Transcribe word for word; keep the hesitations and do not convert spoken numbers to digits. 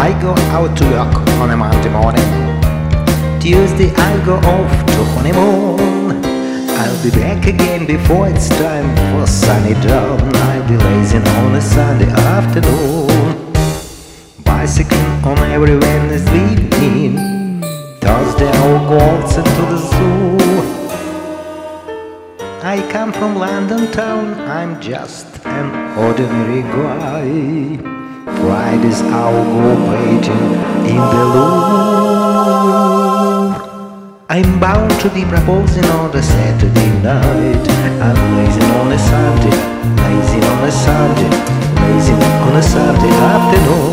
I go out to work on a Monday morning. Tuesday I go off to honeymoon. I'll be back again before it's time for sunny dawn. I'll be lazing on a Sunday afternoon. Bicycling on every Wednesday evening. Thursday I'll go out into the zoo. I come from London town, I'm just an ordinary guy. Fridays I'll go painting in the Louvre. I'm bound to be proposing on a Saturday night. I'm lazing on a Sunday, lazing on a Sunday, lazing on a Sunday afternoon.